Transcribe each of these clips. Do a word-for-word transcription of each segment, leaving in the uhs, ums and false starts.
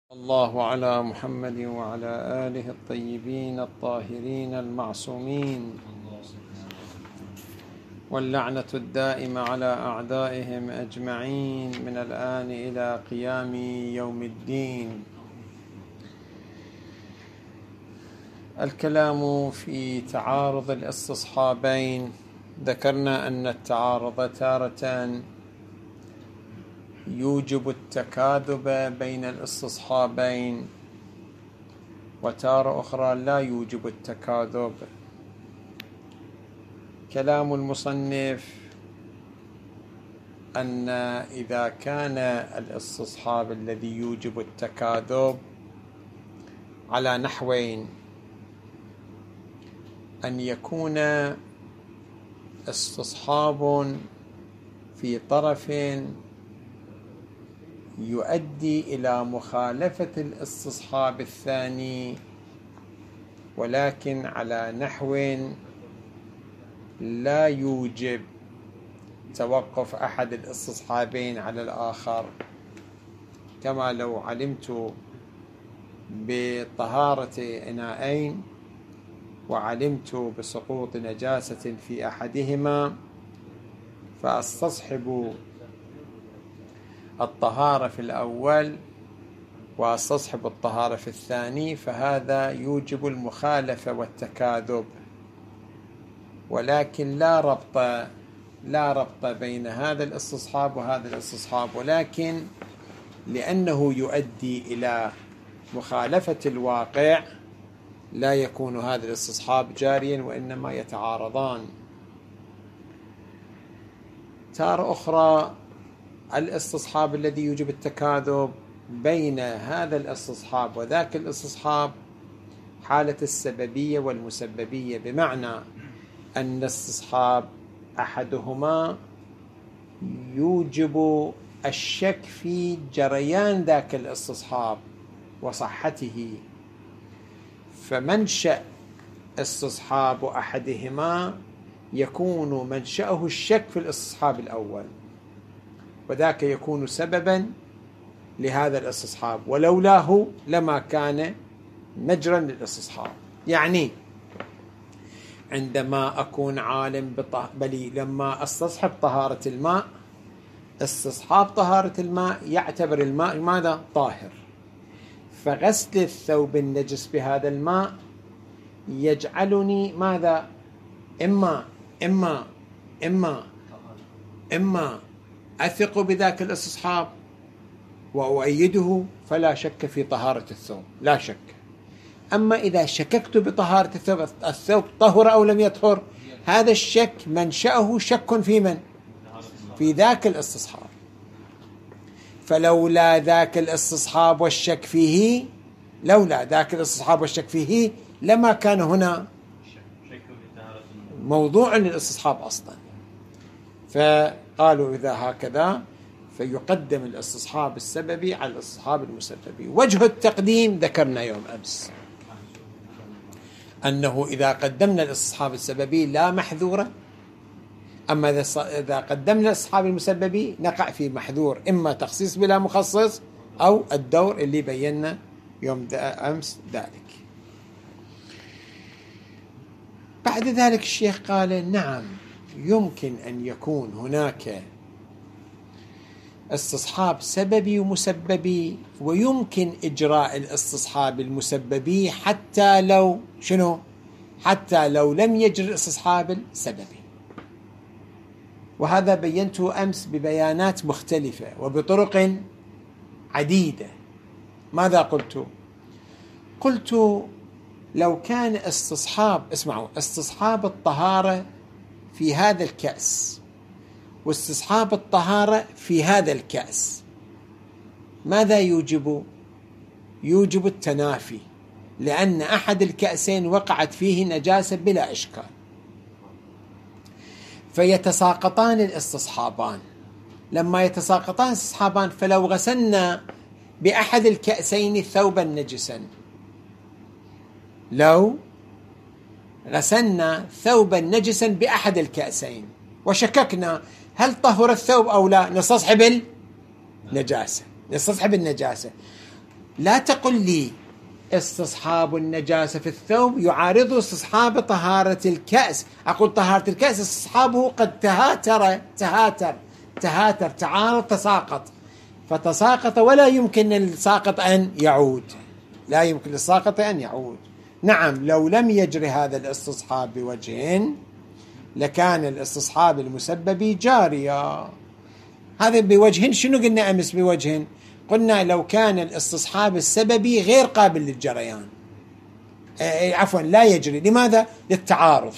الله على محمد وعلى آله الطيبين الطاهرين المعصومين، واللعنة الدائمة على أعدائهم أجمعين من الآن إلى قيام يوم الدين. الكلام في تعارض الاستصحابين. ذكرنا أن التعارض تارة يوجب التكاذب بين الاستصحابين، وتارة أخرى لا يوجب التكاذب. كلام المصنف أن إذا كان الاستصحاب الذي يوجب التكاذب على نحوين: أن يكون استصحاب في طرف يؤدي إلى مخالفة الاستصحاب الثاني، ولكن على نحو لا يوجب توقف أحد الاستصحابين على الآخر، كما لو علمت بطهارة إناءين وعلمت بسقوط نجاسة في أحدهما، فأستصحب الطهارة في الأول واستصحب الطهارة في الثاني، فهذا يوجب المخالفة والتكاذب، ولكن لا ربط لا ربط بين هذا الاستصحاب وهذا الاستصحاب، ولكن لأنه يؤدي إلى مخالفة الواقع لا يكون هذا الاستصحاب جاريا، وإنما يتعارضان. تارة أخرى الاستصحاب الذي يوجب التكاذب بين هذا الاستصحاب وذاك الاستصحاب حالة السببية والمسببية، بمعنى أن استصحاب أحدهما يوجب الشك في جريان ذاك الاستصحاب وصحته، فمنشأ استصحاب أحدهما يكون منشأه الشك في الاستصحاب الأول، وذاك يكون سببا لهذا الاستصحاب، ولولاه لما كان مجرا للاستصحاب. يعني عندما أكون عالم بطه... بل لما استصحب طهارة الماء، استصحاب طهارة الماء يعتبر الماء ماذا؟ طاهر، فغسل الثوب النجس بهذا الماء يجعلني ماذا؟ إما إما إما إما أثق بذاك الاستصحاب وأؤيده فلا شك في طهارة الثوب، لا شك. أما إذا شككت بطهارة الثوب، الثوب طهر أو لم يطهر، هذا الشك منشأه شك في من؟ في ذاك الاستصحاب، فلولا ذاك الاستصحاب والشك فيه لولا ذاك الاستصحاب والشك فيه لما كان هنا موضوع للاستصحاب أصلا. فقالوا إذا هكذا فيقدم الاستصحاب السببي على الاستصحاب المسببي. وجه التقديم ذكرنا يوم أمس أنه إذا قدمنا الاستصحاب السببي لا محذورة، أما إذا قدمنا الاستصحاب المسببي نقع في محذور، إما تخصيص بلا مخصص أو الدور اللي بينا يوم أمس ذلك. بعد ذلك الشيخ قال: نعم، يمكن أن يكون هناك استصحاب سببي ومسببي، ويمكن إجراء الاستصحاب المسببي حتى لو شنو؟ حتى لو لم يجري الاستصحاب السببي. وهذا بينته أمس ببيانات مختلفة وبطرق عديدة. ماذا قلت؟ قلت لو كان استصحاب اسمعوا استصحاب الطهارة في هذا الكأس واستصحاب الطهارة في هذا الكأس، ماذا يوجب؟ يوجب التنافي، لأن أحد الكأسين وقعت فيه نجاسة بلا إشكال، فيتساقطان الاستصحابان. لما يتساقطان الاستصحابان، فلو غسلنا بأحد الكأسين ثوبا نجسا، لو غسلنا ثوبا نجسا بأحد الكأسين وشككنا هل طهر الثوب أو لا، نستصحب النجاسة نستصحب النجاسة لا تقل لي استصحاب النجاسة في الثوب يعارض استصحاب طهارة الكأس. أقول طهارة الكأس استصحابه قد تهاتر تهاتر تهاتر تعارض تساقط، فتساقط ولا يمكن الساقط أن يعود، لا يمكن للساقط أن يعود. نعم، لو لم يجري هذا الاستصحاب بوجه لكان الاستصحاب المسبب جاريا. هذا بوجه، شنو قلنا أمس بوجه؟ قلنا لو كان الاستصحاب السببي غير قابل للجريان، عفوا لا يجري. لماذا؟ للتعارض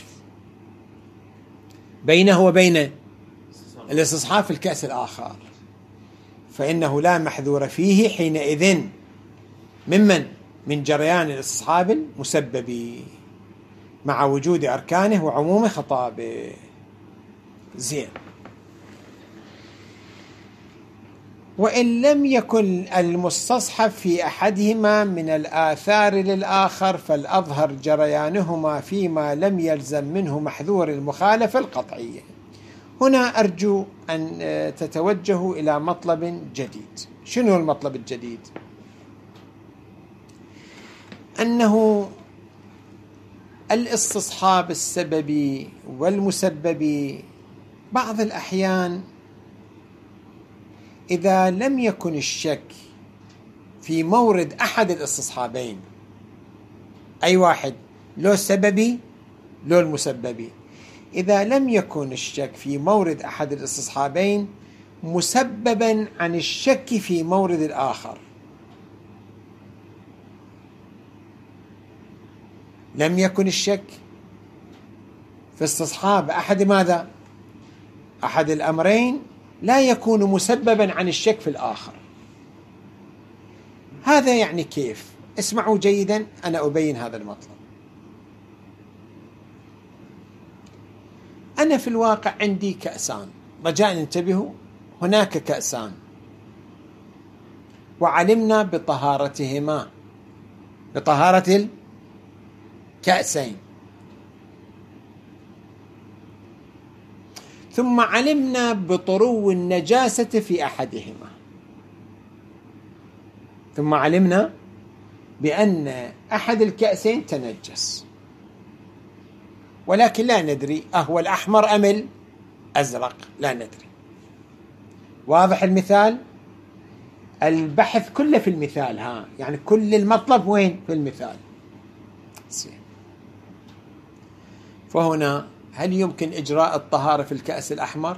بينه وبين الاستصحاب في الكأس الآخر، فإنه لا محذور فيه حينئذ ممن من جريان الاستصحاب المسبب مع وجود أركانه وعموم خطابه. زين. وإن لم يكن المستصحب في أحدهما من الآثار للآخر فالأظهر جريانهما فيما لم يلزم منه محذور المخالفة القطعية. هنا أرجو أن تتوجهوا إلى مطلب جديد. شنو المطلب الجديد؟ أنه الاستصحاب السببي والمسببي بعض الأحيان إذا لم يكن الشك في مورد أحد الاستصحابين، أي واحد، لو السببي لو المسببي، إذا لم يكن الشك في مورد أحد الاستصحابين مسببا عن الشك في مورد الآخر، لم يكن الشك في استصحاب أحد ماذا؟ أحد الأمرين لا يكون مسببا عن الشك في الآخر. هذا يعني كيف؟ اسمعوا جيدا، أنا أبين هذا المطلب. أنا في الواقع عندي كأسان، رجاء انتبهوا، هناك كأسان وعلمنا بطهارتهما، بطهارة الكأسين، ثم علمنا بطرو النجاسة في أحدهما، ثم علمنا بأن أحد الكأسين تنجس، ولكن لا ندري أهو الأحمر أم الأزرق، لا ندري. واضح المثال؟ البحث كله في المثال، ها يعني كل المطلب وين؟ في المثال. فهنا هل يمكن إجراء الطهارة في الكأس الأحمر؟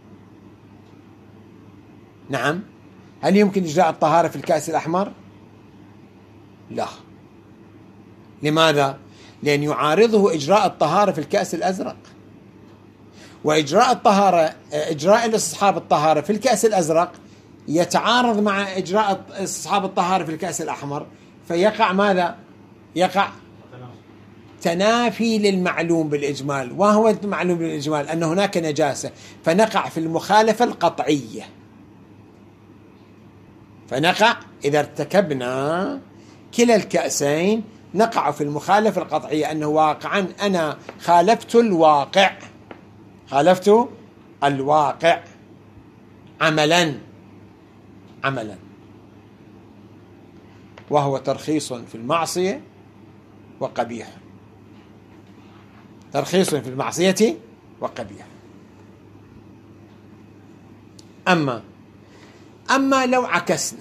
نعم. هل يمكن إجراء الطهارة في الكأس الأحمر؟ لا. لماذا؟ لأن يعارضه إجراء الطهارة في الكأس الأزرق، وإجراء الطهارة إجراء الاستصحاب الطهارة في الكأس الأزرق يتعارض مع إجراء استصحاب الطهارة في الكأس الأحمر، فيقع ماذا؟ يقع تنافي للمعلوم بالإجمال. وهو المعلوم بالإجمال أن هناك نجاسة، فنقع في المخالفة القطعية، فنقع إذا ارتكبنا كلا الكأسين نقع في المخالفة القطعية، أنه واقعا أنا خالفت الواقع، خالفت الواقع عملا عملا وهو ترخيص في المعصية وقبيح، ترخيص في المعصية وقبيح. أما أما لو عكسنا،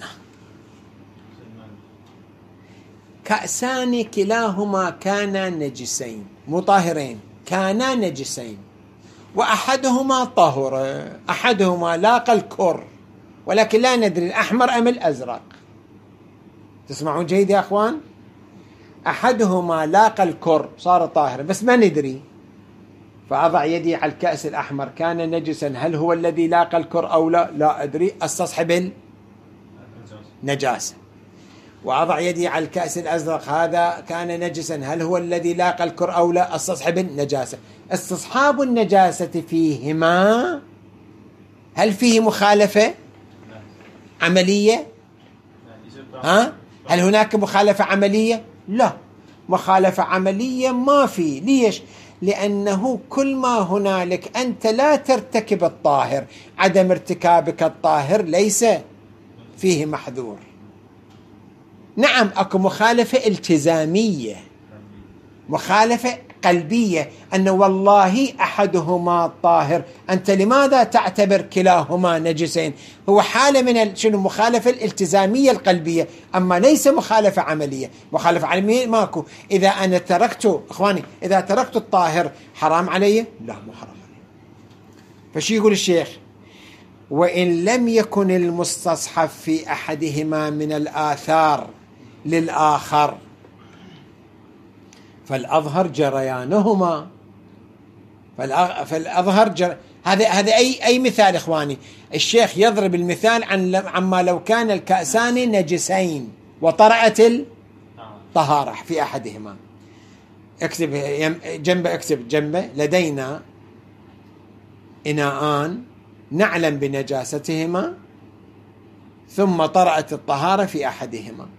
كأسان كلاهما كانا نجسين مطهرين، كانا نجسين، وأحدهما طهر، أحدهما لاقى الكر، ولكن لا ندري الأحمر أم الأزرق. تسمعون جيد يا أخوان؟ أحدهما لاقى الكر صار طاهرا بس ما ندري، فأضع يدي على الكأس الأحمر كان نجسا، هل هو الذي لاقى الكر أو لا؟ لا أدري، استصحب النجاسة. وأضع يدي على الكأس الأزرق هذا كان نجسا، هل هو الذي لاقى الكر أو لا؟ استصحب النجاسة. استصحاب النجاسة فيهما هل فيه مخالفة عملية؟ ها؟ هل هناك مخالفة عملية؟ لا، مخالفة عملية ما في. ليش؟ لأنه كل ما هنالك أنت لا ترتكب الطاهر، عدم ارتكابك الطاهر ليس فيه محذور. نعم اكو مخالفة التزامية، مخالفة قلبية، أن والله أحدهما طاهر، أنت لماذا تعتبر كلاهما نجسين؟ هو حالة من شنو مخالفة الالتزامية القلبية، أما ليس مخالفة عملية. مخالفة عملية ماكو. إذا أنا تركت إخواني، إذا تركت الطاهر حرام علي؟ لا مو حرام علي. فشي يقول الشيخ: وإن لم يكن المستصحب في أحدهما من الآثار للآخر فالأظهر جريانهما. فالأظهر جر... هذا هذا أي أي مثال إخواني. الشيخ يضرب المثال عن عما لو كان الكأسان نجسين وطرأت الطهارة في أحدهما. اكتب جنبه، اكتب جنبه: لدينا إناءان نعلم بنجاستهما ثم طرأت الطهارة في أحدهما،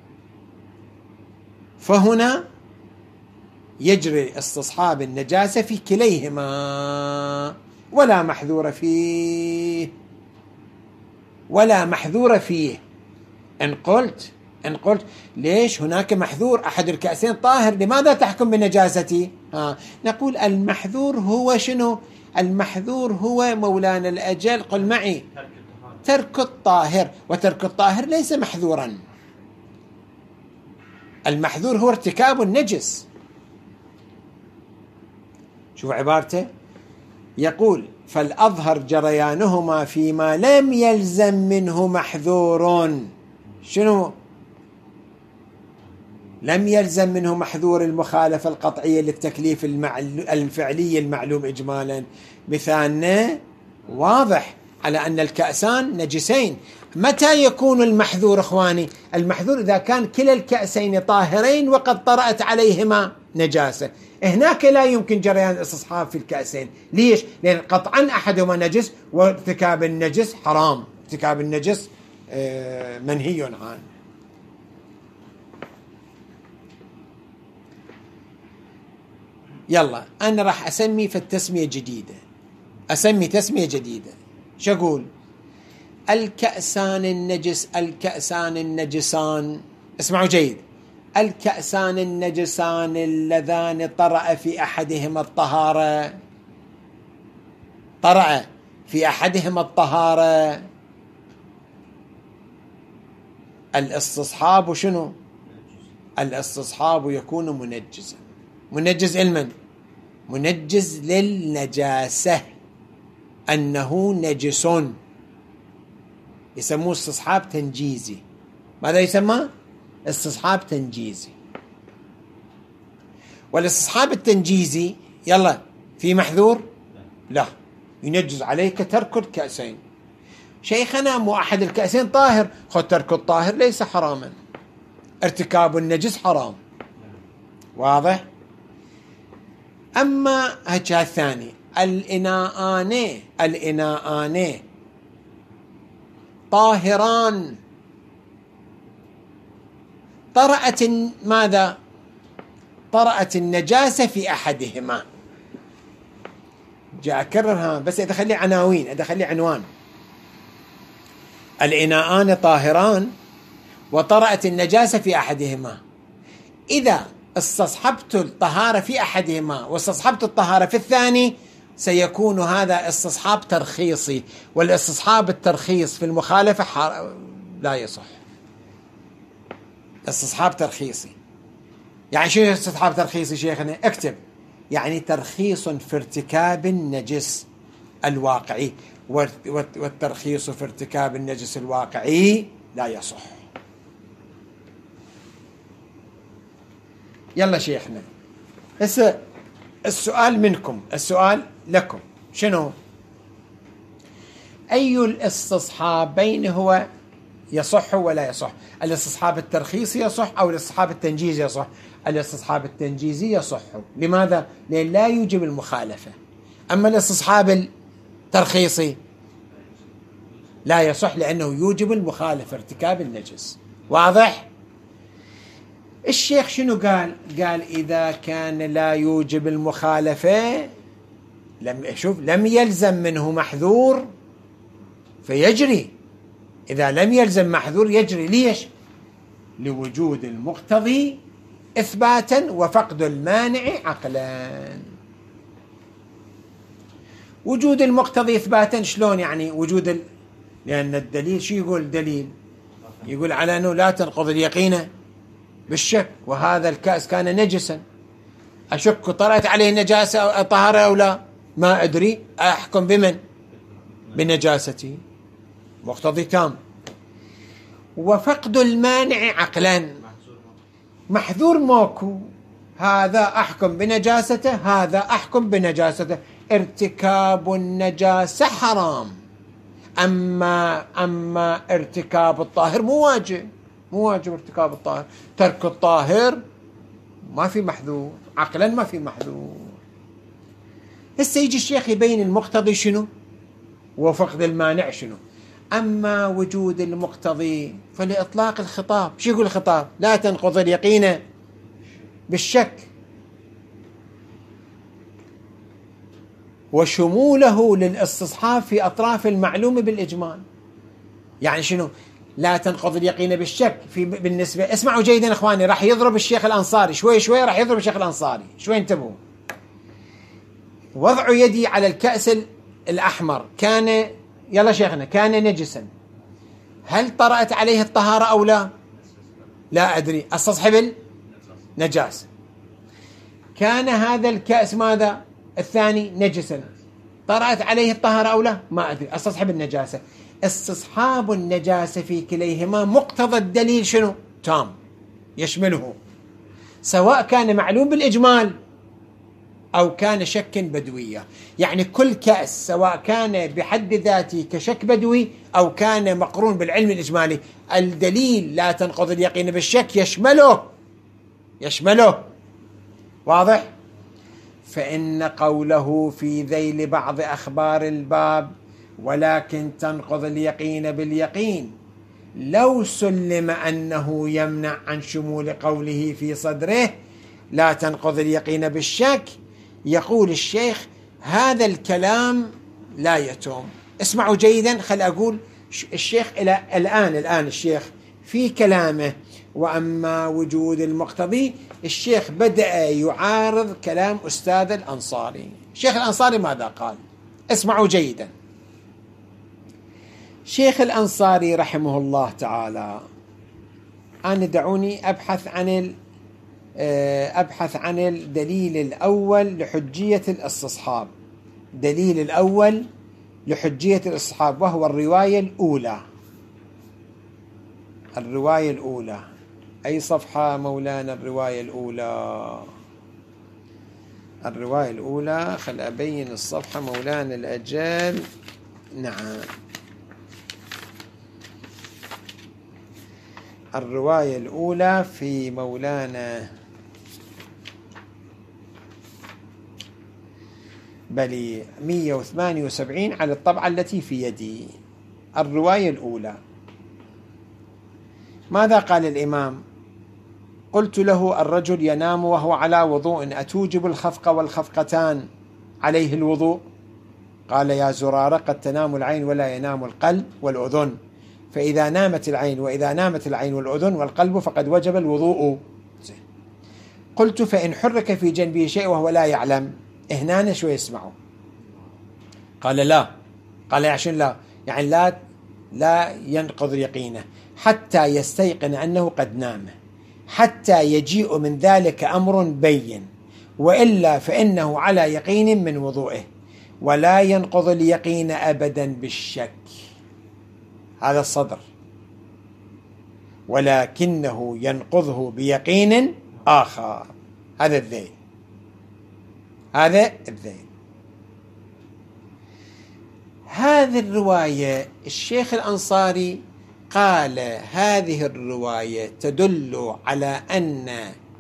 فهنا يجري استصحاب النجاسة في كليهما ولا محذور فيه، ولا محذور فيه. إن قلت إن قلت ليش هناك محذور، أحد الكأسين طاهر، لماذا تحكم بنجاستي؟ ها نقول المحذور هو شنو؟ المحذور هو مولانا الأجل قل معي ترك الطاهر، وترك الطاهر ليس محذورا. المحذور هو ارتكاب النجس. شوف عبارته، يقول: فالأظهر جريانهما فيما لم يلزم منه محذور. شنو لم يلزم منه محذور؟ المخالفة القطعية للتكليف الفعلي المعلوم إجمالا. مثالنا واضح على أن الكأسان نجسين. متى يكون المحذور إخواني؟ المحذور إذا كان كلا الكأسين طاهرين وقد طرأت عليهما نجاسة. هناك لا يمكن جريان الاستصحاب في الكأسين. ليش؟ لأن قطعا أحدهما نجس، وارتكاب النجس حرام، ارتكاب النجس منهي عنه. يلا أنا راح أسمي في التسمية جديدة، أسمي تسمية جديدة. شو أقول؟ الكأسان النجس، الكأسان النجسان. اسمعوا جيد: الكأسان النجسان اللذان طرأ في أحدهما الطهارة، طرأ في أحدهما الطهارة. الاستصحاب شنو؟ الاستصحاب يكون منجزا. منجز لمن؟ منجز للنجاسة، أنه نجس، يسموه استصحاب تنجيزي. ماذا يسمى؟ استصحاب تنجيزي. والاستصحاب التنجيزي يلا في محذور؟ لا، ينجز عليك ترك الكأسين. شيخنا مو أحد الكأسين طاهر، خذ ترك الطاهر ليس حراما، ارتكاب النجس حرام. واضح؟ أما هجا الثاني: الإناءان، الإناءان طاهران، طرأت ماذا؟ طرأت النجاسة في أحدهما. جاء أكررها بس أدخل لي عناوين، أدخل لي عنوان: الإناءان طاهران وطرأت النجاسة في أحدهما. إذا استصحبت الطهارة في أحدهما واستصحبت الطهارة في الثاني سيكون هذا استصحاب ترخيصي، والاستصحاب الترخيص في المخالفة حر... لا يصح. استصحاب ترخيصي يعني شنو استصحاب ترخيصي شيخنا؟ اكتب: يعني ترخيص في ارتكاب النجس الواقعي، والترخيص في ارتكاب النجس الواقعي لا يصح. يلا شيخنا، هسه السؤال منكم، السؤال لكم، شنو؟ أي الاستصحابين هو يصح ولا يصح؟ الاستصحاب الترخيصي يصح أو الاستصحاب التنجيزي يصح؟ الاستصحاب التنجيزي يصح. لماذا؟ لأن لا يوجب المخالفة. أما الاستصحاب الترخيصي لا يصح لأنه يوجب المخالفة، ارتكاب النجس. واضح؟ الشيخ شنو قال؟ قال إذا كان لا يوجب المخالفة لم شوف لم يلزم منه محذور فيجري. إذا لم يلزم محذور يجري. ليش؟ لوجود المقتضي إثباتا وفقد المانع عقلا. وجود المقتضي إثباتا شلون يعني وجود ال... لأن الدليل شو يقول دليل؟ يقول على أنه لا تنقض اليقين بالشك، وهذا الكأس كان نجسا، أشك طرأت عليه نجاسة أو طهارة أو لا، ما أدري، أحكم بمن؟ بنجاسته، مقتضي تام. وفقد المانع عقلا، محذور ماكو، هذا أحكم بنجاسته، هذا أحكم بنجاسته. ارتكاب النجاسة حرام، أما أما ارتكاب الطاهر مو واجب، مو واجب ارتكاب الطاهر. ترك الطاهر ما في محذور، عقلا ما في محذور. هسه يجي الشيخ يبين المقتضي شنو وفقد المانع شنو. أما وجود المقتضي فلإطلاق الخطاب. شو يقول الخطاب؟ لا تنقض اليقين بالشك، وشموله للاستصحاب في أطراف المعلوم بالإجمال. يعني شنو؟ لا تنقض اليقين بالشك في بالنسبة، اسمعوا جيدا إخواني، راح يضرب الشيخ الأنصاري شوي شوي، راح يضرب الشيخ الأنصاري شوي، انتبهوا. وضع يدي على الكأس الأحمر كان، يلا شيخنا، كان نجسا، هل طرأت عليه الطهارة أو لا؟ لا أدري، استصحب النجاسة. كان هذا الكأس ماذا؟ الثاني نجسا، طرأت عليه الطهارة أو لا؟ ما أدري، استصحب النجاسة. استصحاب النجاسة في كليهما مقتضى الدليل شنو؟ تام، يشمله، سواء كان معلوم بالإجمال أو كان شك بدوية. يعني كل كأس سواء كان بحد ذاته كشك بدوي أو كان مقرون بالعلم الإجمالي، الدليل لا تنقض اليقين بالشك يشمله، يشمله، واضح؟ فإن قوله في ذيل بعض أخبار الباب ولكن تنقض اليقين باليقين لو سلم أنه يمنع عن شمول قوله في صدره لا تنقض اليقين بالشك، يقول الشيخ هذا الكلام لا يتم. اسمعوا جيدا، خل أقول الشيخ إلى الآن الآن الشيخ في كلامه وأما وجود المقتضي، الشيخ بدأ يعارض كلام أستاذ الأنصاري. الشيخ الأنصاري ماذا قال؟ اسمعوا جيدا. شيخ الأنصاري رحمه الله تعالى، أنا دعوني أبحث عن أبحث عن الدليل الأول لحجية الاستصحاب، دليل الأول لحجية الاستصحاب، وهو الرواية الأولى. الرواية الأولى أي صفحة مولانا؟ الرواية الأولى، الرواية الأولى، خل أبين الصفحة مولانا الأجل. نعم، الرواية الأولى في مولانا بل مئة وثمانية وسبعين على الطبعة التي في يدي. الرواية الأولى ماذا قال الإمام؟ قلت له الرجل ينام وهو على وضوء أتوجب الخفق والخفقتان عليه الوضوء؟ قال يا زرارة قد تنام العين ولا ينام القلب والأذن، فإذا نامت العين وإذا نامت العين والأذن والقلب فقد وجب الوضوء. قلت فإن حرك في جنبه شيء وهو لا يعلم؟ هنا شوي اسمعوا. قال لا، قال عشان لا، يعني لا لا ينقض يقينه حتى يستيقن أنه قد نام، حتى يجيء من ذلك أمر بين، وإلا فإنه على يقين من وضوئه، ولا ينقض اليقين أبدا بالشك. هذا الصدر. ولكنه ينقضه بيقين آخر. هذا الذيل، هذا الذيل. هذه الرواية الشيخ الأنصاري قال هذه الرواية تدل على أن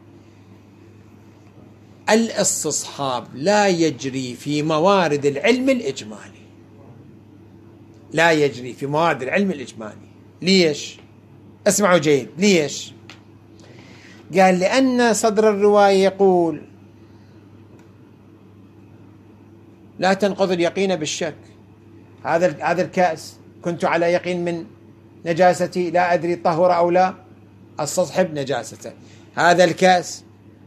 الاستصحاب لا يجري في موارد العلم الإجمالي، لا يجري في موارد العلم الإجمالي. ليش؟ اسمعوا جيد، ليش؟ قال لأن صدر الرواية يقول لا تنقض اليقين بالشك. هذا هذا الكأس كنت على يقين من نجاستي، لا أدري طهر أو لا، استصحب نجاسته. هذا الكأس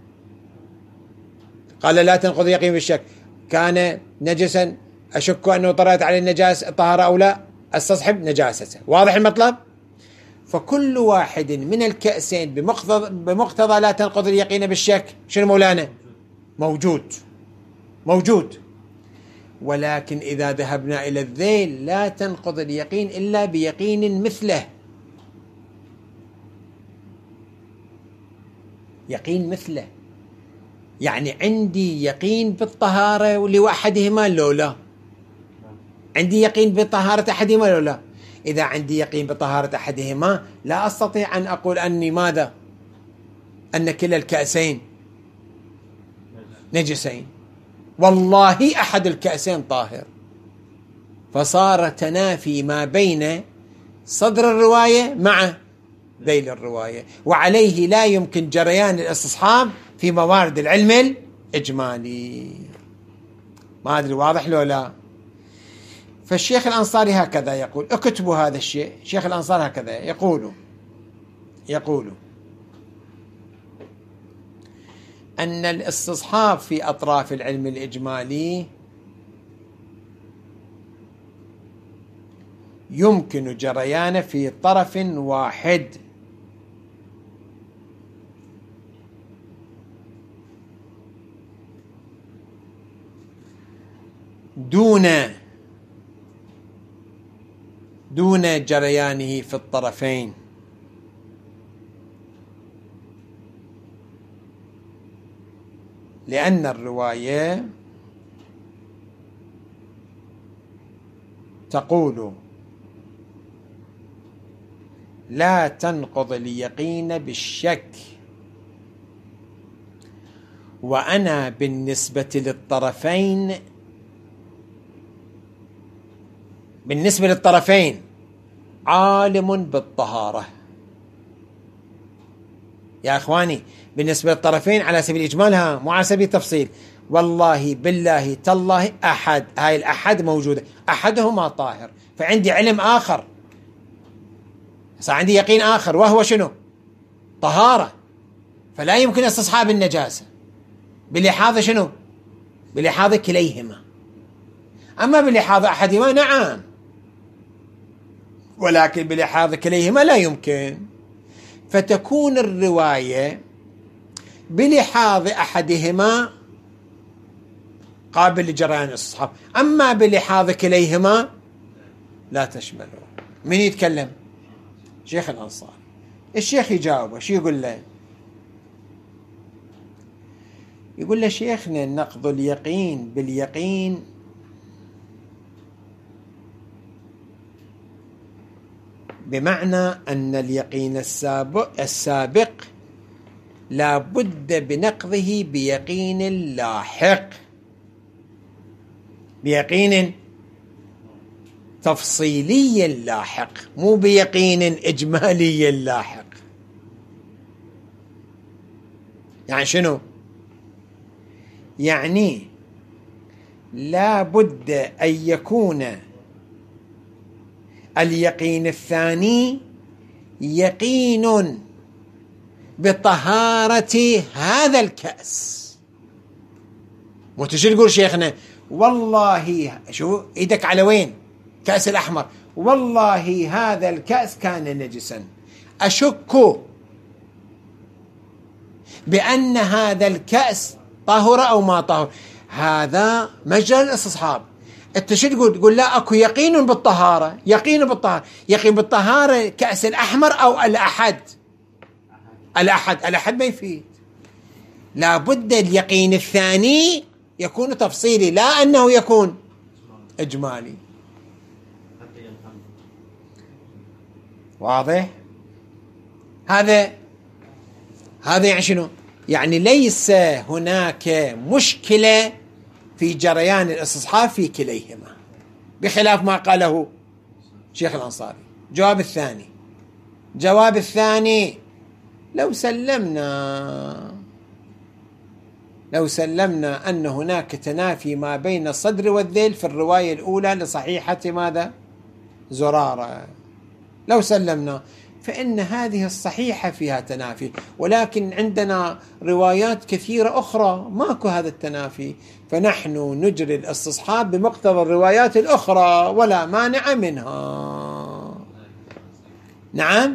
قال لا تنقض يقين بالشك، كان نجسا أشك أنه طرأت عليه النجاسة طهارة أو لا، استصحب نجاسته. واضح المطلب؟ فكل واحد من الكأسين بمقتضى بمقتضى لا تنقض اليقين بالشك شنو مولانا؟ موجود موجود. ولكن إذا ذهبنا إلى الذيل لا تنقض اليقين إلا بيقين مثله، يقين مثله، يعني عندي يقين بالطهارة لأحدهما لو لا، عندي يقين بطهارة أحدهما لو لا. إذا عندي يقين بطهارة أحدهما لا أستطيع أن أقول أني ماذا؟ أن كلا الكأسين نجسين، والله أحد الكأسين طاهر. فصار تنافي ما بين صدر الرواية مع ذيل الرواية، وعليه لا يمكن جريان الاستصحاب في موارد العلم الإجمالي. ما أدري واضح لو لا؟ فالشيخ الأنصاري هكذا يقول، اكتبوا هذا الشيء. الشيخ الأنصاري هكذا يقول يقول أن الاستصحاب في أطراف العلم الإجمالي يمكن جريانه في طرف واحد، دون دون جريانه في الطرفين، لأن الرواية تقول لا تنقض اليقين بالشك، وأنا بالنسبة للطرفين بالنسبة للطرفين عالم بالطهارة. يا أخواني بالنسبة للطرفين على سبيل الإجمال، ها مو على سبيل التفصيل. والله بالله تالله أحد، هاي الأحد موجودة، أحدهما طاهر، فعندي علم آخر، صار عندي يقين آخر، وهو شنو؟ طهارة، فلا يمكن استصحاب النجاسة بلحاظ شنو؟ بلحاظ كليهما. أما بلحاظ أحدهما نعم، ولكن بلحاظ كليهما لا يمكن. فتكون الرواية بلحاظ أحدهما قابل لجريان الاستصحاب، أما بلحاظ كليهما لا تشمله. من يتكلم؟ شيخ الأنصار. الشيخ يجاوبه، شو يقول له؟ يقول له شيخنا نقض اليقين باليقين بمعنى أن اليقين السابق, السابق لا بد بنقضه بيقين لاحق، بيقين تفصيلي لاحق، مو بيقين إجمالي لاحق. يعني شنو؟ يعني لا بد أن يكون اليقين الثاني يقين بطهارة هذا الكأس. وتشي تقول شيخنا والله شو ايدك على وين؟ كأس الأحمر، والله هذا الكأس كان نجسا، أشك بأن هذا الكأس طهر أو ما طهر. هذا مجال الاستصحاب. انت شو تقول؟ تقول لا اكو يقين بالطهارة، يقين بالطهارة، يقين بالطهارة كأس الأحمر أو الأحد. الأحد الأحد ما يفيد، لا بد اليقين الثاني يكون تفصيلي، لا أنه يكون إجمالي. واضح؟ هذا هذا يعني شنو؟ يعني ليس هناك مشكلة في جريان الاستصحاب في كليهما، بخلاف ما قاله شيخ الأنصاري. جواب الثاني جواب الثاني لو سلمنا لو سلمنا أن هناك تنافي ما بين الصدر والذيل في الرواية الأولى لصحيحة ماذا؟ زرارة، لو سلمنا فإن هذه الصحيحة فيها تنافي، ولكن عندنا روايات كثيرة أخرى ماكو هذا التنافي، فنحن نجري الاستصحاب بمقتضى الروايات الأخرى ولا مانع منها. نعم،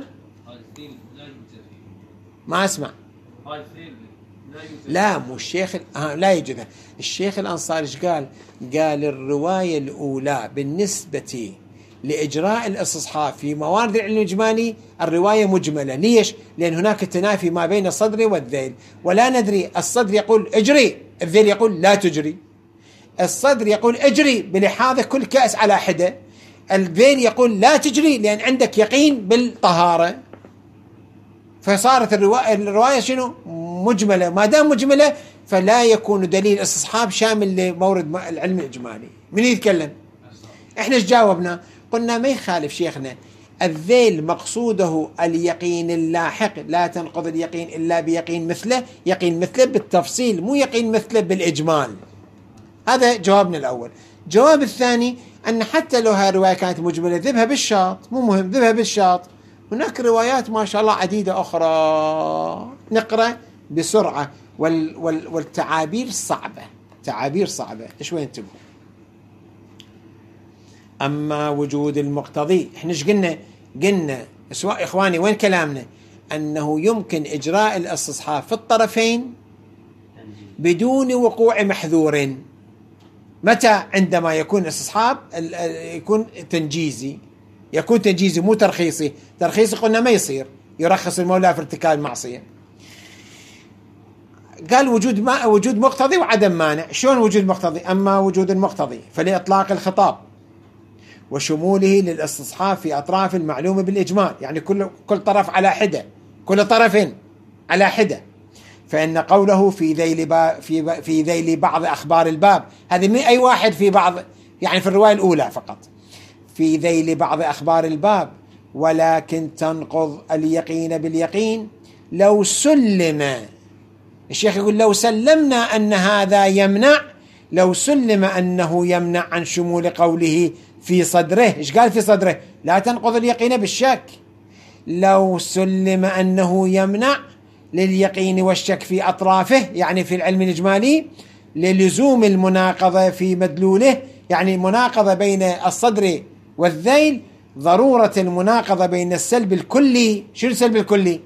ما أسمع. لا مو الشيخ آه لا يوجد. الشيخ الأنصاري ايش قال؟ قال الرواية الأولى بالنسبة لإجراء الاستصحاب في موارد العلم الإجمالي الرواية مجملة. ليش؟ لأن هناك تنافي ما بين الصدر والذيل، ولا ندري الصدر يقول اجري، الذيل يقول لا تجري. الصدر يقول اجري بلحاظ كل كأس على حدة، الذيل يقول لا تجري لأن عندك يقين بالطهارة. فصارت الرواية, الرواية شنو؟ مجملة. ما دام مجملة فلا يكون دليل استصحاب شامل لمورد العلم الإجمالي. من يتكلم؟ احنا ايش جاوبنا؟ قلنا ما يخالف شيخنا، الذيل مقصوده اليقين اللاحق، لا تنقض اليقين إلا بيقين مثله، يقين مثله بالتفصيل مو يقين مثله بالإجمال. هذا جوابنا الأول. جواب الثاني أن حتى لو هاي الرواية كانت مجملة ذبها بالشاط، مو مهم ذبها بالشاط، هناك روايات ما شاء الله عديدة أخرى. نقرأ بسرعة، وال وال والتعابير صعبة، تعابير صعبة شوي انتبهوا. أما وجود المقتضي، احنا ايش قلنا؟ قلنا سواء إخواني وين كلامنا؟ أنه يمكن إجراء الاستصحاب في الطرفين بدون وقوع محذور. متى؟ عندما يكون الاستصحاب يكون تنجيزي، يكون تنجيزي مو ترخيصي. ترخيصي قلنا ما يصير، يرخص المولى في ارتكاب المعصية. قال وجود ما وجود مقتضي وعدم مانع. شلون وجود مقتضي؟ أما وجود المقتضي فلإطلاق الخطاب وشموله للاستصحاب في أطراف المعلومة بالإجمال، يعني كل كل طرف على حدة، كل طرف على حدة. فإن قوله في ذيل في في ذيل بعض أخبار الباب، هذه من أي واحد في بعض، يعني في الرواية الأولى فقط، في ذيل بعض أخبار الباب ولكن تنقض اليقين باليقين لو سلم. الشيخ يقول لو سلمنا أن هذا يمنع، لو سلم أنه يمنع عن شمول قوله في صدره. إيش قال في صدره؟ لا تنقض اليقين بالشك. لو سلم أنه يمنع لليقين والشك في أطرافه، يعني في العلم الإجمالي، للزوم المناقضة في مدلوله، يعني مناقضة بين الصدر والذيل، ضرورة المناقضة بين السلب الكلي. شو السلب الكلي؟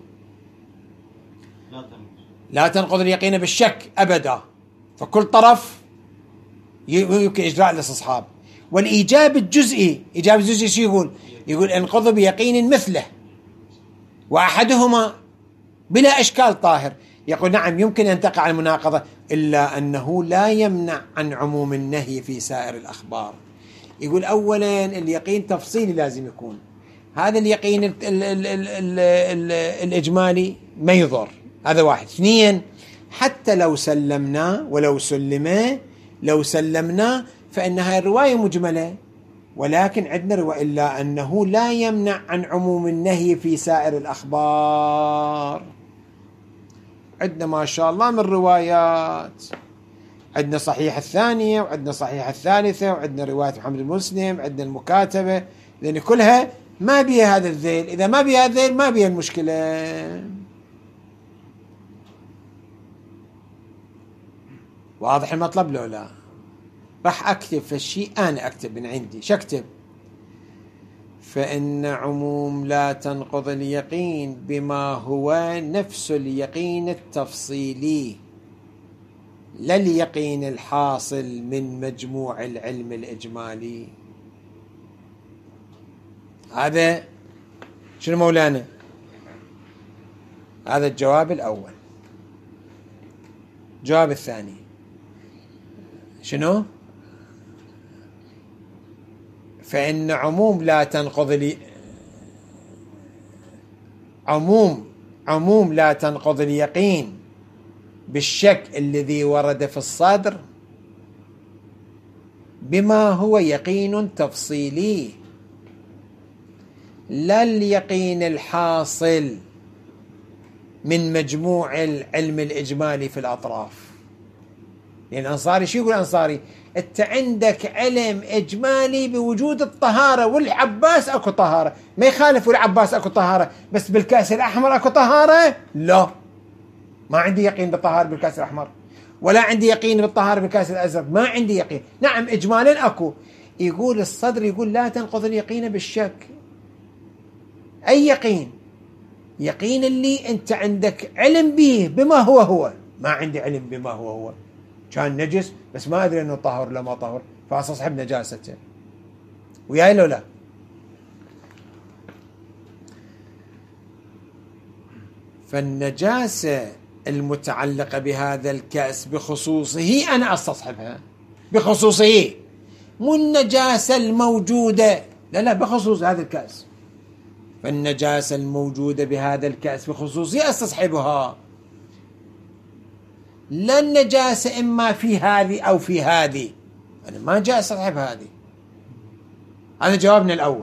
لا تنقض اليقين بالشك أبدا، فكل طرف يمكن إجراء الاستصحاب. والإيجاب الجزئي، إيجاب الجزئي شو يقول؟ يقول انقض بيقين مثله وأحدهما بلا إشكال طاهر. يقول نعم يمكن أن تقع المناقضة، إلا أنه لا يمنع عن عموم النهي في سائر الأخبار. يقول أولا اليقين تفصيلي لازم يكون، هذا اليقين ال ال ال ال ال ال الإجمالي ما يضر، هذا واحد. اثنين، حتى لو سلمنا ولو سلمه لو سلمنا فإن هاي الرواية مجملة، ولكن عندنا رواية إلا أنه لا يمنع عن عموم النهي في سائر الأخبار. عندنا ما شاء الله من روايات، عندنا صحيح الثانية وعندنا صحيح الثالثة وعندنا رواية محمد المسلم، عندنا المكاتبة، لأن كلها ما بيها هذا الذيل. إذا ما بيها الذيل ما بيها المشكلة. واضح المطلب لو لا؟ راح أكتب في الشيء، أنا أكتب من عندي. شكتب؟ فإن عموم لا تنقض اليقين بما هو نفس اليقين التفصيلي، لا اليقين الحاصل من مجموع العلم الإجمالي. هذا شنو مولانا؟ هذا الجواب الأول. الجواب الثاني شنو؟ فإن عموم لا تنقض لي عموم عموم لا تنقض اليقين بالشك الذي ورد في الصدر بما هو يقين تفصيلي، لا اليقين الحاصل من مجموع العلم الإجمالي في الأطراف. يعني الأنصاري شو يقول الأنصاري؟ أنت عندك علم إجمالي بوجود الطهارة، والعباس أكو طهارة، ما يخالف والعباس أكو طهارة، بس بالكأس الأحمر أكو طهارة؟ لا، ما عندي يقين بالطهارة بالكأس الأحمر، ولا عندي يقين بالطهارة بالكأس الأزرق، ما عندي يقين. نعم إجمالا أكو. يقول الصدر يقول لا تنقض اليقين بالشك. أي يقين؟ يقين اللي أنت عندك علم به بما هو هو. ما عندي علم بما هو هو، كان نجس بس ما أدري أنه طهر ولا ما طهر، فأستصحب نجاسته. وياي لو لا؟ فالنجاسة المتعلقة بهذا الكأس بخصوصه أنا أستصحبها بخصوصه، مو النجاسة الموجودة، لا لا، بخصوص هذا الكأس. فالنجاسة الموجودة بهذا الكأس بخصوصه أستصحبها، لا النجاسة إما في هذه أو في هذه. أنا ما جاء أستصحب هذه. هذا جوابنا الأول.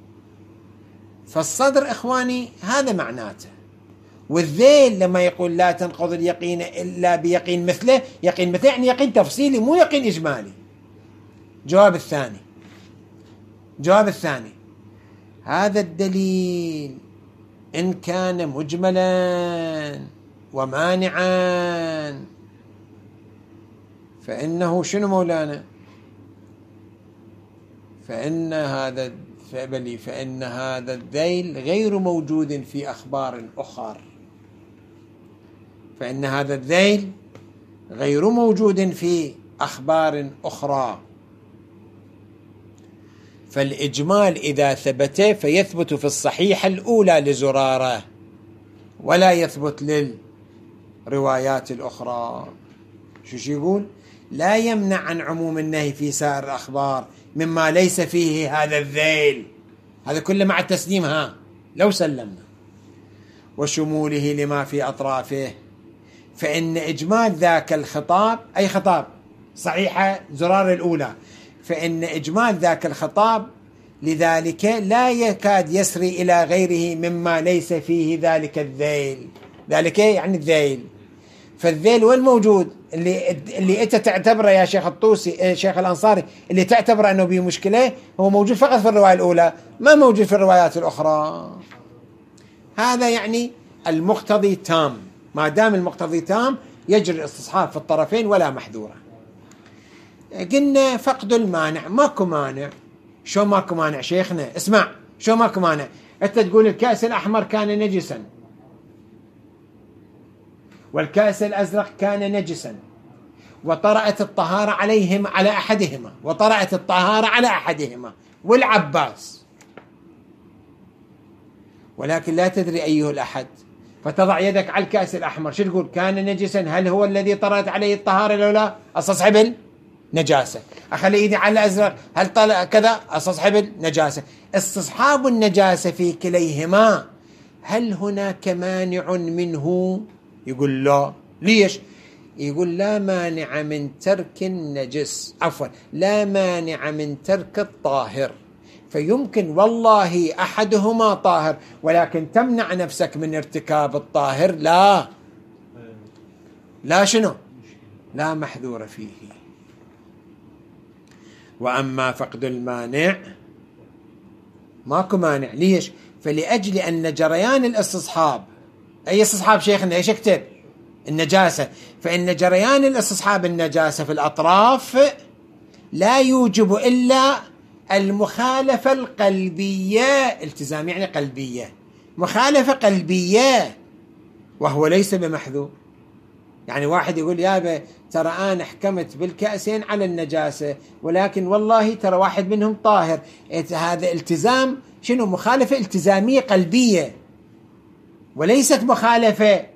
فالصدر إخواني هذا معناته. والذيل لما يقول لا تنقض اليقين إلا بيقين مثله، يقين مثله يعني يقين تفصيلي مو يقين إجمالي. جواب الثاني جواب الثاني هذا الدليل إن كان مجملا ومانعا فإنه شنو مولانا؟ فإن هذا فبلي فإن هذا الذيل غير موجود في أخبار أخر. فإن هذا الذيل غير موجود في أخبار أخرى. فالإجمال إذا ثبت فيثبت في الصحيحة الأولى لزرارة، ولا يثبت للروايات الأخرى. شو شو يقول؟ لا يمنع عن عموم النهي في سائر الأخبار مما ليس فيه هذا الذيل. هذا كله مع التسليم، ها لو سلمنا، وشموله لما في أطرافه. فإن إجمال ذاك الخطاب، أي خطاب صحيحة زرار الأولى، فإن إجمال ذاك الخطاب لذلك لا يكاد يسري إلى غيره مما ليس فيه ذلك الذيل. ذلك يعني الذيل. فالذيل والموجود اللي اللي أنت تعتبره يا شيخ الطوسي شيخ الأنصاري اللي تعتبره أنه به مشكلة، هو موجود فقط في الرواية الأولى، ما موجود في الروايات الأخرى. هذا يعني المقتضي تام. ما دام المقتضي تام يجري الاستصحاب في الطرفين ولا محذورة. قلنا فقد المانع، ماكو مانع. شو ماكو مانع شيخنا؟ اسمع، شو ماكو مانع؟ أنت تقول الكأس الأحمر كان نجسا والكأس الأزرق كان نجسا، وطرأت الطهارة عليهم على أحدهما، وطرأت الطهارة على أحدهما والعباس، ولكن لا تدري أيه الأحد، فتضع يدك على الكأس الأحمر. شو تقول؟ كان نجسا، هل هو الذي طرأت عليه الطهارة لو لا؟ استصحب النجاسة. أخلي إيدي على الأزرق، هل طلع كذا؟ استصحب النجاسة. استصحاب النجاسة في كليهما، هل هناك مانع منه؟ يقول لا. ليش؟ يقول لا مانع من ترك النجس، عفوا لا مانع من ترك الطاهر. فيمكن والله أحدهما طاهر ولكن تمنع نفسك من ارتكاب الطاهر، لا لا شنو؟ لا محذور فيه. وأما فقد المانع ماكو مانع. ليش؟ فلأجل أن جريان الاستصحاب، أي استصحاب شيخنا؟ ايش اكتب؟ النجاسة. فإن جريان الاستصحاب النجاسة في الأطراف لا يوجب إلا المخالفة القلبية. التزام يعني قلبية، مخالفة قلبية، وهو ليس بمحذور. يعني واحد يقول يابا ترى أنا حكمت بالكأسين على النجاسة ولكن والله ترى واحد منهم طاهر، هذا التزام شنو؟ مخالفة التزامية قلبية وليست مخالفة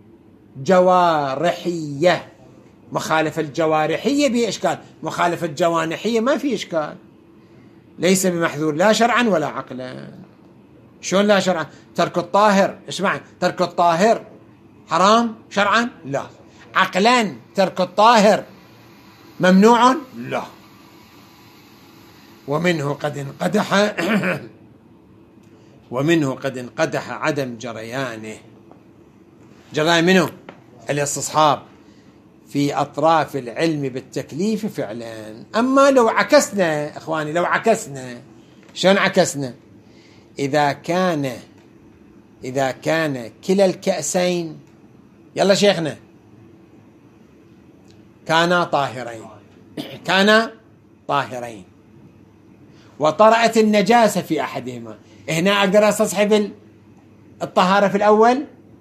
جوارحية. مخالفة الجوارحية به إشكال، مخالفة الجوانحية ما في إشكال. ليس بمحذور لا شرعا ولا عقلا. شلون لا شرعا؟ ترك الطاهر، اسمع، ترك الطاهر حرام شرعا؟ لا. عقلا ترك الطاهر ممنوع؟ لا. ومنه قد انقدح ومنه قد انقدح عدم جريانه. جريان منه الاستصحاب في أطراف العلم بالتكليف فعلا. أما لو عكسنا إخواني، لو عكسنا، شلون عكسنا؟ إذا كان إذا كان كلا الكأسين، يلا شيخنا، كانا طاهرين، كانا طاهرين وطرأت النجاسة في أحدهما، هنا أقدر أستصحب الطهارة في الأول؟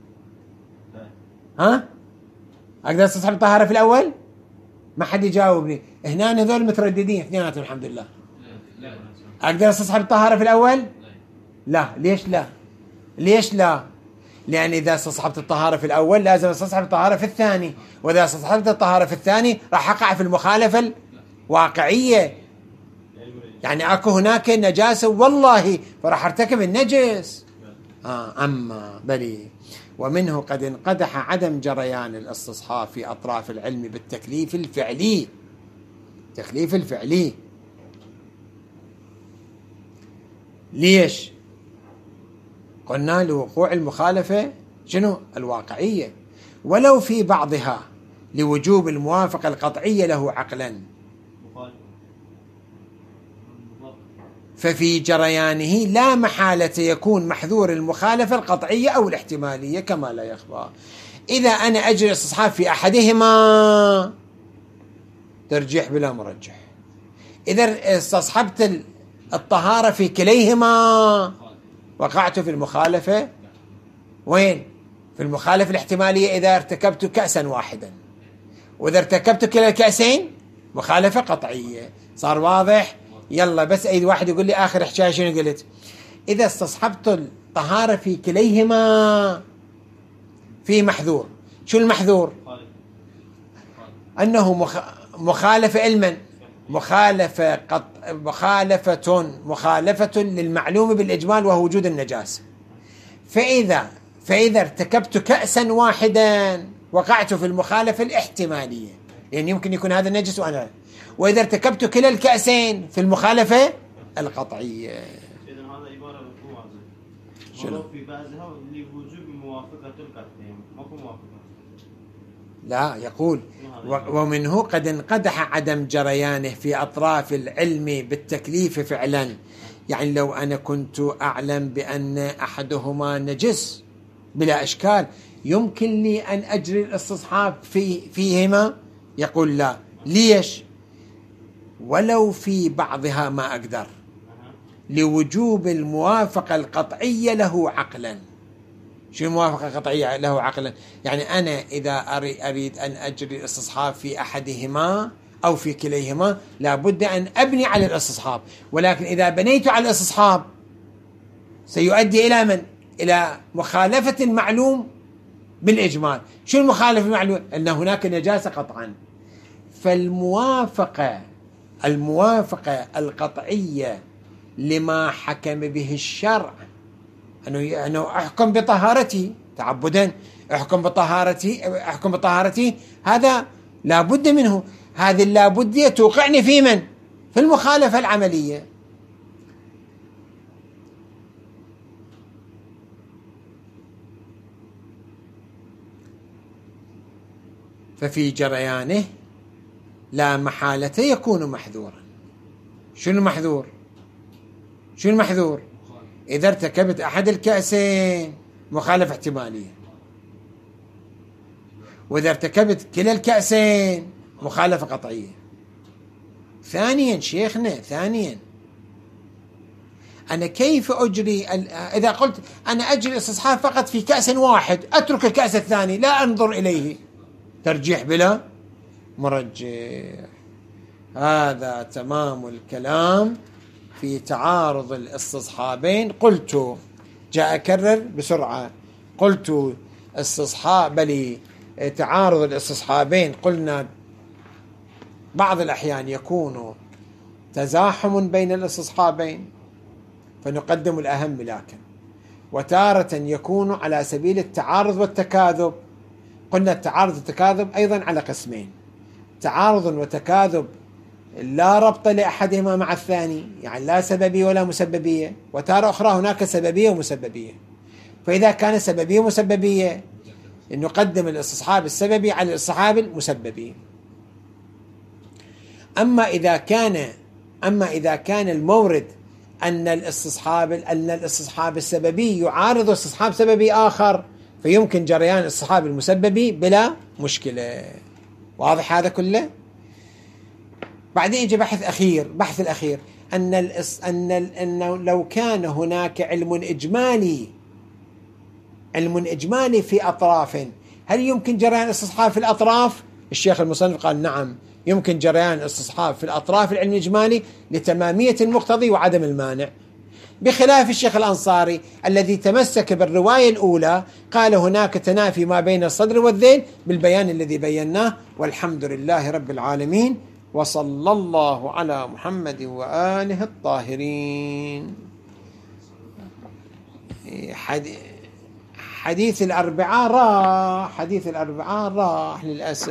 ها؟ أقدر أستصحب الطهارة في الأول؟ ما حد يجاوبني. هنا هذول مترددين اثنيناتهم الحمد لله. أقدر أستصحب الطهارة في الأول؟ لا. ليش لا؟ ليش لا؟ لأن إذا استصحبت الطهارة في الأول لازم استصحب الطهارة في الثاني، وإذا استصحبت الطهارة في الثاني راح أقع في المخالفة الواقعية، يعني أكو هناك نجاسة والله فراح ارتكب النجس. آه أما بلي ومنه قد انقدح عدم جريان الاستصحاب في أطراف العلم بالتكليف الفعلي. تكليف الفعلي ليش؟ قلنا لوقوع المخالفة شنو؟ الواقعية، ولو في بعضها لوجوب الموافقة القطعية له عقلا، ففي جريانه لا محالة يكون محذور المخالفة القطعية أو الاحتمالية كما لا يخفى. إذا أنا أجري استصحاب في أحدهما ترجيح بلا مرجح، إذا استصحبت الطهارة في كليهما وقعت في المخالفة. وين؟ في المخالفة الاحتمالية إذا ارتكبت كأسا واحدا، وإذا ارتكبت كلا الكأسين مخالفة قطعية. صار واضح؟ يلا بس أي واحد يقول لي آخر حكاية شنو قلت؟ إذا استصحبت الطهارة في كليهما في محذور. شو المحذور؟ أنه مخ... مخالفة علما، مخالفة قط... مخالفة مخالفة للمعلوم بالإجمال وهو وجود النجاسة. فإذا فإذا ارتكبت كأسا واحدا وقعت في المخالفة الاحتمالية، يعني يمكن يكون هذا النجس وأنا، وإذا ارتكبت كلا الكأسين في المخالفة القطعية. إذن هذا عبارة مفهومة شنو؟ في بعضها لوجوب موافقة القطعية، ماكو موافقة. لا، يقول ومنه قد انقدح عدم جريانه في أطراف العلم بالتكليف فعلا، يعني لو أنا كنت أعلم بأن أحدهما نجس بلا إشكال يمكن لي أن أجري الاستصحاب في فيهما. يقول لا. ليش؟ ولو في بعضها ما أقدر لوجوب الموافقة القطعية له عقلا. شو الموافقة القطعية له عقلا؟ يعني أنا إذا أريد أن أجري الاستصحاب في أحدهما أو في كليهما لابد أن أبني على الاستصحاب، ولكن إذا بنيت على الاستصحاب سيؤدي إلى من؟ إلى مخالفة المعلوم بالإجمال. شو المخالفة المعلوم؟ أن هناك نجاسة قطعا. فالموافقة الموافقة القطعية لما حكم به الشرع، أنه أنه أحكم بطهارتي تعبدا، أحكم بطهارتي أحكم بطهارتي هذا لابد منه. هذه اللابدية توقعني في من؟ في المخالفة العملية. ففي جريانه لا محالة يكون محذورا. شنو المحذور؟ شنو المحذور؟ إذا ارتكبت أحد الكأسين مخالفة احتمالية، وإذا ارتكبت كلا الكأسين مخالفة قطعية. ثانيا شيخنا، ثانيا أنا كيف أجري إذا قلت أنا أجري استصحاب فقط في كأس واحد، أترك الكأس الثاني لا أنظر إليه؟ ترجيح بلا مرجح. هذا تمام الكلام في تعارض الاستصحابين. قلت جاء أكرر بسرعة، قلت استصحاب بل تعارض الاستصحابين قلنا بعض الأحيان يكون تزاحم بين الاستصحابين فنقدم الأهم لكن، وتارة يكون على سبيل التعارض والتكاذب. قلنا التعارض والتكاذب أيضا على قسمين: تعارض وتكاذب لا ربط لأحدهما مع الثاني، يعني لا سببية ولا مسببية، وتارة أخرى هناك سببية ومسببية. فإذا كان سببية ومسببية نقدم الاستصحاب السببي على الاستصحاب المسببي. أما إذا كان أما إذا كان المورد أن الاستصحاب أن الاستصحاب السببي يعارض استصحاب سببي آخر، فيمكن جريان الاستصحاب المسببي بلا مشكلة. واضح هذا كله؟ بعدين يجي بحث أخير، بحث الأخير أن الإس أن أنه لو كان هناك علم إجمالي علم إجمالي في أطراف، هل يمكن جريان الاستصحاب في الأطراف؟ الشيخ المصنف قال نعم، يمكن جريان الاستصحاب في الأطراف العلم الإجمالي لتمامية المقتضي وعدم المانع، بخلاف الشيخ الأنصاري الذي تمسك بالرواية الأولى، قال هناك تنافي ما بين الصدر والذيل بالبيان الذي بيناه. والحمد لله رب العالمين، وصلى الله على محمد وآله الطاهرين. حديث الأربعاء راح، حديث الأربعاء راح للأسف.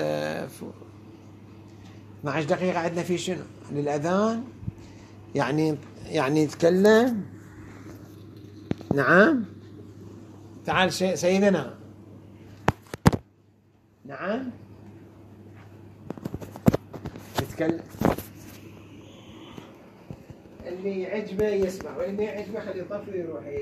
اثنتي عشرة دقيقة عندنا في شنو؟ للأذان، يعني يعني يتكلم. نعم، تعال سيدنا. نعم، يتكلم، اللي يعجبه يسمع واللي ما يعجبه خليه يطفي ويروح.